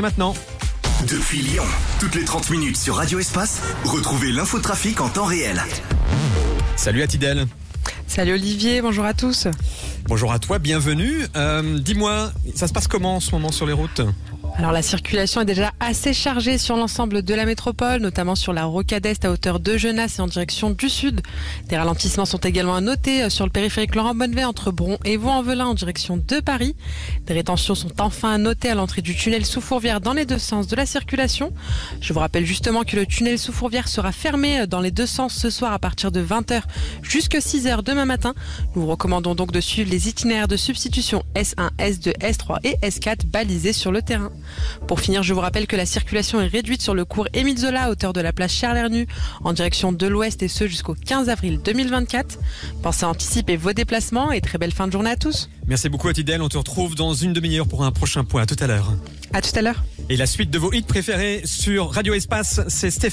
Maintenant. Depuis Lyon, toutes les 30 minutes sur Radio Espace, retrouvez l'infotrafic en temps réel. Salut Atidel. Salut Olivier, bonjour à tous. Bonjour à toi, bienvenue. Dis-moi, ça se passe comment en ce moment sur les routes ? Alors la circulation est déjà assez chargée sur l'ensemble de la métropole, notamment sur la rocade est à hauteur de Genasse et en direction du sud. Des ralentissements sont également à noter sur le périphérique Laurent-Bonnevet entre Bron et Vaux-en-Velin en direction de Paris. Des rétentions sont enfin à noter à l'entrée du tunnel sous Fourvière dans les deux sens de la circulation. Je vous rappelle justement que le tunnel sous Fourvière sera fermé dans les deux sens ce soir à partir de 20h jusqu'à 6h demain matin. Nous vous recommandons donc de suivre les itinéraires de substitution S1, S2, S3 et S4 balisés sur le terrain. Pour finir, je vous rappelle que la circulation est réduite sur le cours Émile Zola à hauteur de la place Charles-Hernu en direction de l'ouest et ce jusqu'au 15 avril 2024. Pensez à anticiper vos déplacements et très belle fin de journée à tous. Merci beaucoup Atidel, on te retrouve dans une demi-heure pour un prochain point. À tout à l'heure. À tout à l'heure. Et la suite de vos hits préférés sur Radio Espace, c'est Stéphane.